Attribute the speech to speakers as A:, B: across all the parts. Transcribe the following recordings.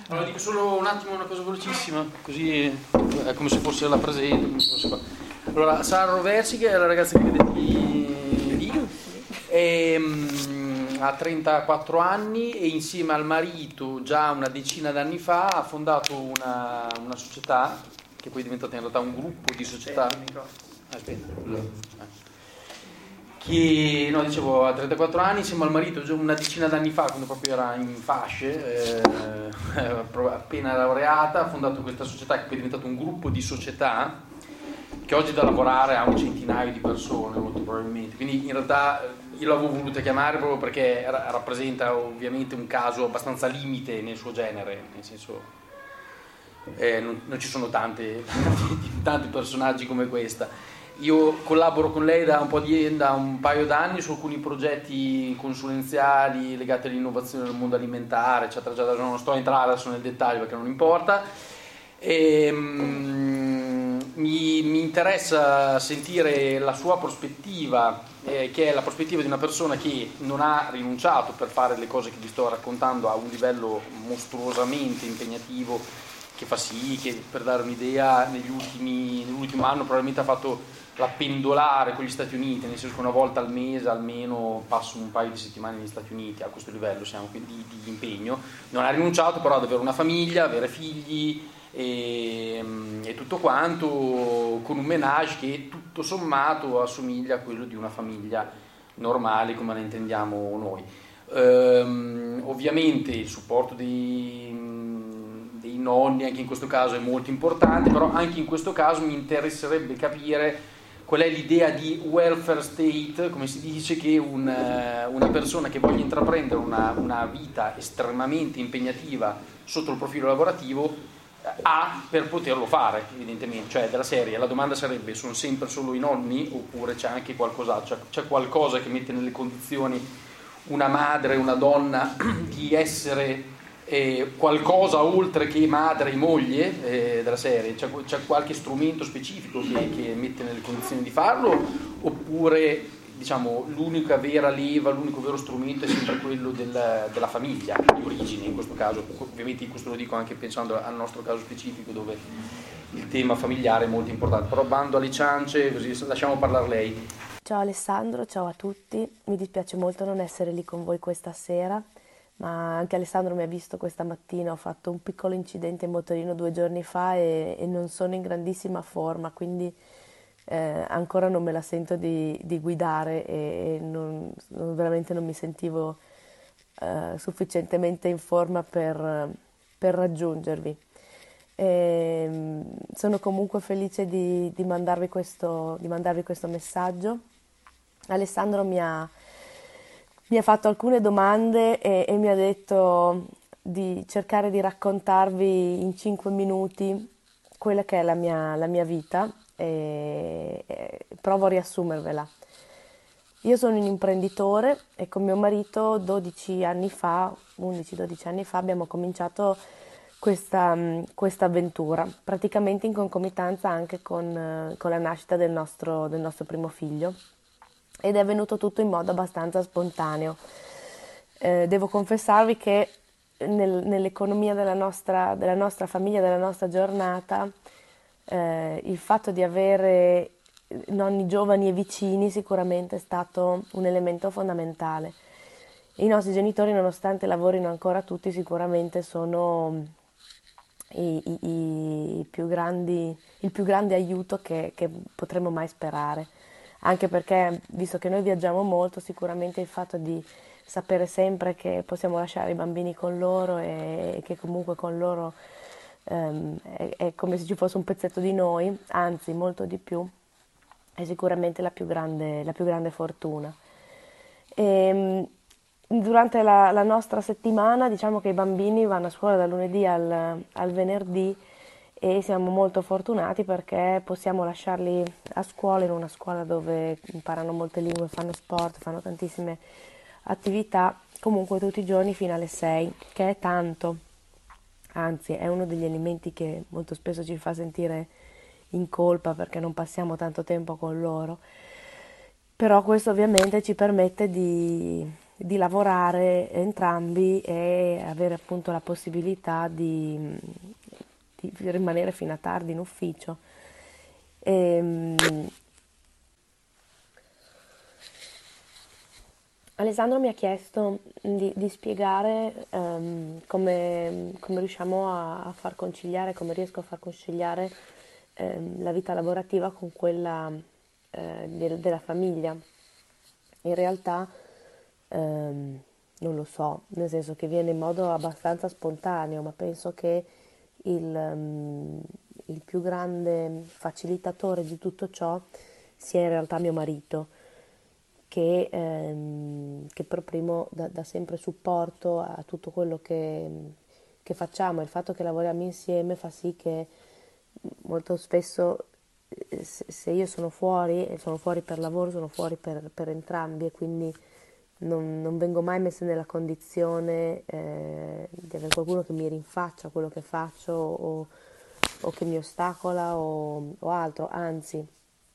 A: Allora dico solo un attimo una cosa velocissima, così è come se fosse la presente. Non so fa. Allora, Sara Roversi, che è la ragazza che vedete lì, ha 34 anni e insieme al marito già una decina d'anni fa ha fondato una società, che poi è diventata in realtà un gruppo di società. Che, no, dicevo, a 34 anni, insieme al marito già una decina d'anni fa, quando proprio era in fasce, appena laureata, ha fondato questa società che poi è diventata un gruppo di società che oggi da lavorare a un centinaio di persone molto probabilmente. Quindi in realtà io l'avevo voluta chiamare proprio perché rappresenta ovviamente un caso abbastanza limite nel suo genere, nel senso non ci sono tanti personaggi come questa. Io collaboro con lei da un paio d'anni su alcuni progetti consulenziali legati all'innovazione del mondo alimentare, eccetera, eccetera. Non sto a entrare adesso nel dettaglio perché non importa. Mi interessa sentire la sua prospettiva, che è la prospettiva di una persona che non ha rinunciato per fare le cose che vi sto raccontando a un livello mostruosamente impegnativo, che fa sì che, per dare un'idea, nell'ultimo anno probabilmente ha fatto la pendolare con gli Stati Uniti, nel senso che una volta al mese almeno passo un paio di settimane negli Stati Uniti. A questo livello siamo quindi di impegno. Non ha rinunciato però ad avere una famiglia, avere figli e tutto quanto, con un ménage che tutto sommato assomiglia a quello di una famiglia normale come la intendiamo noi. Ovviamente il supporto dei nonni anche in questo caso è molto importante, però anche in questo caso mi interesserebbe capire qual è l'idea di welfare state, come si dice, che una persona che voglia intraprendere una vita estremamente impegnativa sotto il profilo lavorativo ha per poterlo fare, evidentemente. Cioè, della serie, la domanda sarebbe: sono sempre solo i nonni oppure c'è anche qualcos'altro? C'è qualcosa che mette nelle condizioni una madre, una donna di essere qualcosa oltre che madre e moglie, della serie? C'è qualche strumento specifico che mette nelle condizioni di farlo, oppure diciamo l'unica vera leva, l'unico vero strumento è sempre quello della famiglia di origine, in questo caso? Ovviamente questo lo dico anche pensando al nostro caso specifico, dove il tema familiare è molto importante, però bando alle ciance, così lasciamo parlare lei.
B: Ciao Alessandro, ciao a tutti, mi dispiace molto non essere lì con voi questa sera, ma anche Alessandro mi ha visto questa mattina. Ho fatto un piccolo incidente in motorino 2 giorni fa e non sono in grandissima forma, quindi ancora non me la sento di guidare e veramente non mi sentivo sufficientemente in forma per raggiungervi. Sono comunque felice di mandarvi questo messaggio. Alessandro mi ha fatto alcune domande e mi ha detto di cercare di raccontarvi in 5 minuti quella che è la mia vita e provo a riassumervela. Io sono un imprenditore e con mio marito 12 anni fa, 11-12 anni fa, abbiamo cominciato questa avventura, praticamente in concomitanza anche con la nascita del nostro primo figlio, ed è venuto tutto in modo abbastanza spontaneo. Devo confessarvi che nell'economia della nostra famiglia, della nostra giornata, il fatto di avere nonni giovani e vicini sicuramente è stato un elemento fondamentale. I nostri genitori, nonostante lavorino ancora tutti, sicuramente sono il più grande aiuto che potremmo mai sperare. Anche perché, visto che noi viaggiamo molto, sicuramente il fatto di sapere sempre che possiamo lasciare i bambini con loro e che comunque con loro è come se ci fosse un pezzetto di noi, anzi molto di più, è sicuramente la più grande fortuna. Durante la nostra settimana, diciamo che i bambini vanno a scuola dal lunedì al venerdì e siamo molto fortunati perché possiamo lasciarli a scuola, in una scuola dove imparano molte lingue, fanno sport, fanno tantissime attività, comunque tutti i giorni fino alle 6, che è tanto. Anzi, è uno degli elementi che molto spesso ci fa sentire in colpa perché non passiamo tanto tempo con loro. Però questo ovviamente ci permette di lavorare entrambi e avere appunto la possibilità di rimanere fino a tardi in ufficio. E, Alessandro mi ha chiesto di spiegare come riusciamo a far conciliare, come riesco a far conciliare la vita lavorativa con quella della famiglia. In realtà non lo so, nel senso che viene in modo abbastanza spontaneo, ma penso che il più grande facilitatore di tutto ciò sia in realtà mio marito che per primo dà sempre supporto a tutto quello che facciamo. Il fatto che lavoriamo insieme fa sì che molto spesso se io sono fuori, e sono fuori per lavoro, sono fuori per entrambi e quindi non vengo mai messa nella condizione di avere qualcuno che mi rinfaccia quello che faccio o che mi ostacola o altro, anzi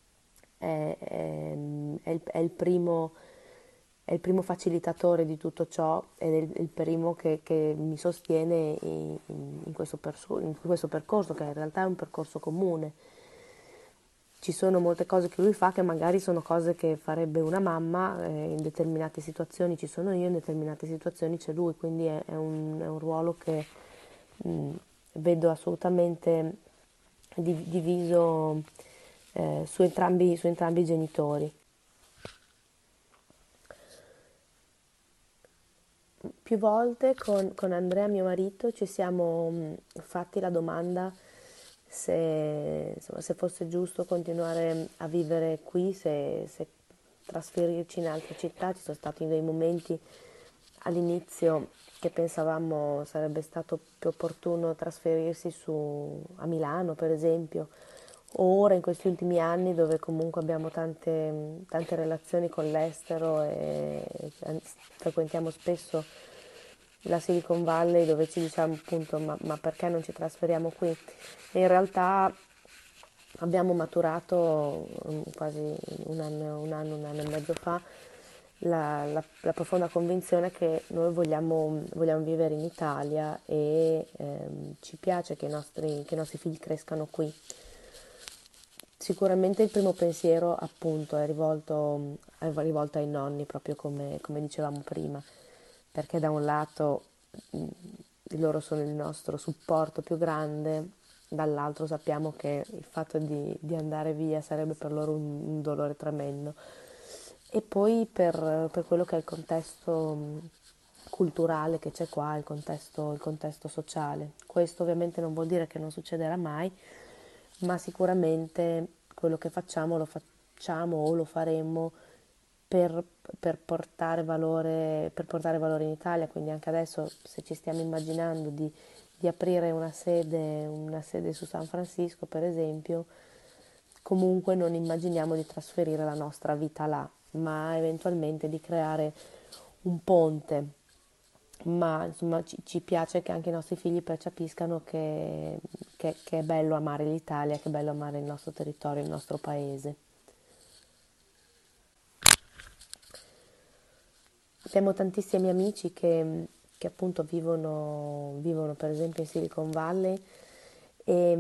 B: è il primo facilitatore di tutto ciò ed è il primo che mi sostiene in questo percorso, che in realtà è un percorso comune. Ci sono molte cose che lui fa che magari sono cose che farebbe una mamma, in determinate situazioni ci sono io, in determinate situazioni c'è lui, quindi è un ruolo che mh, vedo assolutamente diviso su entrambi i genitori. Più volte con Andrea, mio marito, ci siamo fatti la domanda se, insomma, se fosse giusto continuare a vivere qui, se trasferirci in altre città. Ci sono stati dei momenti all'inizio che pensavamo sarebbe stato più opportuno trasferirsi a Milano, per esempio, o ora in questi ultimi anni dove comunque abbiamo tante relazioni con l'estero e frequentiamo spesso la Silicon Valley dove ci diciamo appunto ma perché non ci trasferiamo qui? E in realtà abbiamo maturato quasi un anno e mezzo fa la profonda convinzione che noi vogliamo vivere in Italia e ci piace che i nostri figli crescano qui. Sicuramente il primo pensiero appunto è rivolto ai nonni, proprio come dicevamo prima, perché da un lato loro sono il nostro supporto più grande, dall'altro sappiamo che il fatto di andare via sarebbe per loro un dolore tremendo. E poi per quello che è il contesto culturale che c'è qua, il contesto sociale. Questo ovviamente non vuol dire che non succederà mai, ma sicuramente quello che facciamo lo facciamo o lo faremo per, per portare valore in Italia, quindi anche adesso se ci stiamo immaginando di aprire una sede su San Francisco, per esempio, comunque non immaginiamo di trasferire la nostra vita là, ma eventualmente di creare un ponte. Ma insomma ci piace che anche i nostri figli percepiscano che è bello amare l'Italia, che è bello amare il nostro territorio, il nostro paese. Abbiamo tantissimi amici che appunto vivono per esempio in Silicon Valley e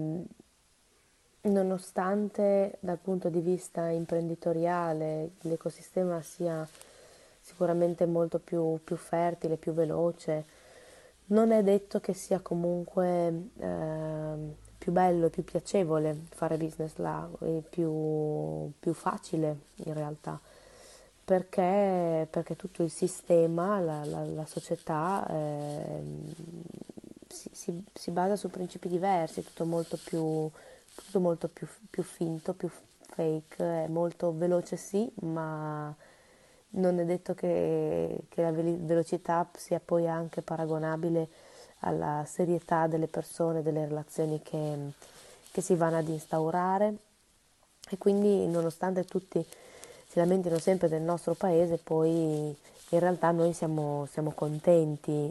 B: nonostante dal punto di vista imprenditoriale l'ecosistema sia sicuramente molto più fertile, più veloce, non è detto che sia comunque più bello e più piacevole fare business là, e più facile in realtà, perché tutto il sistema, la società si basa su principi diversi, tutto molto più finto, più fake, è molto veloce sì, ma non è detto che la velocità sia poi anche paragonabile alla serietà delle persone, delle relazioni che si vanno ad instaurare e quindi nonostante tutti si lamentino sempre del nostro paese, poi in realtà noi siamo contenti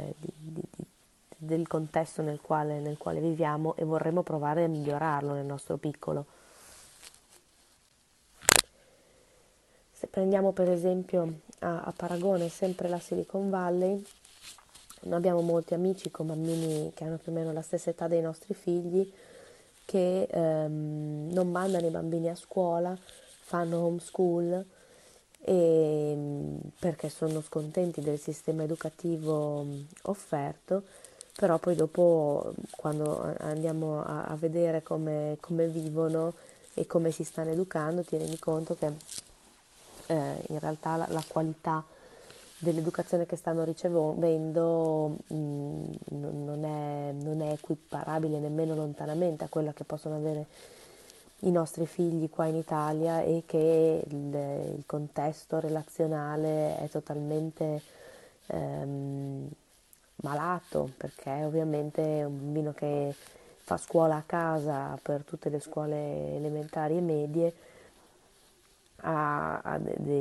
B: del contesto nel quale viviamo e vorremmo provare a migliorarlo nel nostro piccolo. Se prendiamo per esempio a paragone sempre la Silicon Valley. Noi abbiamo molti amici con bambini che hanno più o meno la stessa età dei nostri figli che non mandano i bambini a scuola, fanno homeschool perché sono scontenti del sistema educativo offerto, però poi dopo quando andiamo a vedere come vivono e come si stanno educando, ti rendi conto che in realtà la qualità dell'educazione che stanno ricevendo non è equiparabile nemmeno lontanamente a quella che possono avere i nostri figli qua in Italia, e che il contesto relazionale è totalmente ehm, malato, perché ovviamente un bambino che fa scuola a casa per tutte le scuole elementari e medie ha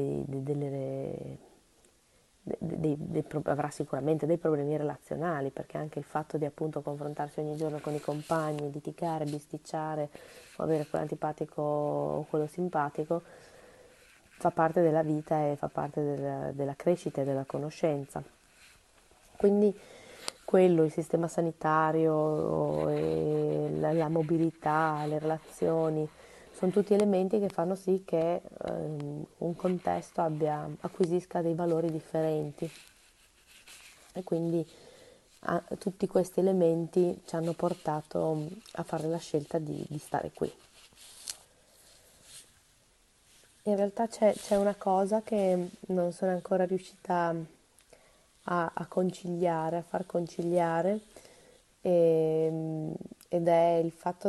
B: avrà sicuramente dei problemi relazionali, perché anche il fatto di appunto confrontarsi ogni giorno con i compagni, litigare, bisticciare o avere quello antipatico o quello simpatico fa parte della vita e fa parte della crescita e della conoscenza. Quindi quello, il sistema sanitario, e la mobilità, le relazioni, sono tutti elementi che fanno sì che un contesto acquisisca dei valori differenti, e quindi tutti questi elementi ci hanno portato a fare la scelta di stare qui. In realtà c'è una cosa che non sono ancora riuscita a conciliare, a far conciliare, ed è il fatto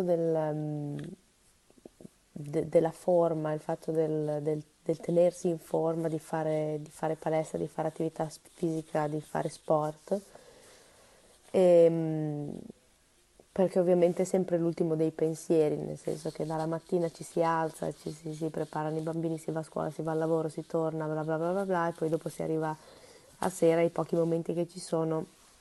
B: della forma, il fatto del tenersi in forma, di fare palestra, di fare attività fisica, di fare sport. E, perché ovviamente è sempre l'ultimo dei pensieri, nel senso che dalla mattina ci si alza, si preparano i bambini, si va a scuola, si va al lavoro, si torna, bla bla bla bla bla, e poi dopo si arriva a sera, i pochi momenti che ci sono,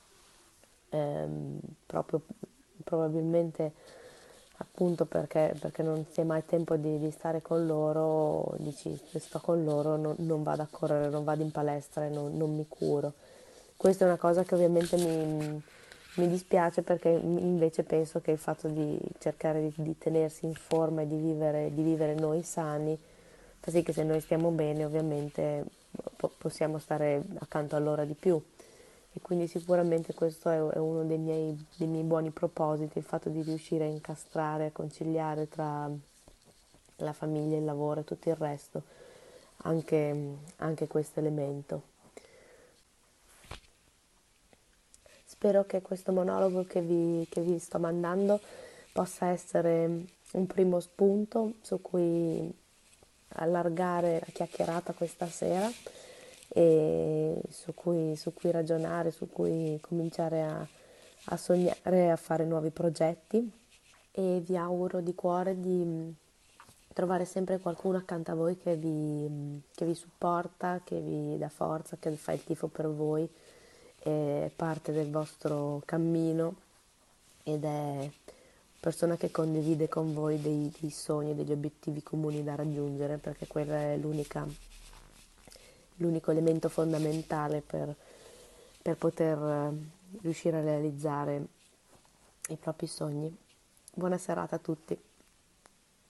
B: proprio probabilmente appunto perché non si è mai tempo di stare con loro, dici se sto con loro non vado a correre, non vado in palestra e non mi curo. Questa è una cosa che ovviamente mi dispiace, perché invece penso che il fatto di cercare di tenersi in forma e di vivere noi sani fa sì che se noi stiamo bene ovviamente possiamo stare accanto a loro di più. E quindi sicuramente questo è uno dei miei buoni propositi, il fatto di riuscire a incastrare, a conciliare tra la famiglia, il lavoro e tutto il resto, anche questo elemento. Spero che questo monologo che vi sto mandando possa essere un primo spunto su cui allargare la chiacchierata questa sera, e su cui ragionare, su cui cominciare a sognare e a fare nuovi progetti, e vi auguro di cuore di trovare sempre qualcuno accanto a voi che vi supporta, che vi dà forza, che fa il tifo per voi, è parte del vostro cammino, ed è persona che condivide con voi dei sogni, degli obiettivi comuni da raggiungere, perché quello è l'unico elemento fondamentale per poter riuscire a realizzare i propri sogni. Buona serata a tutti.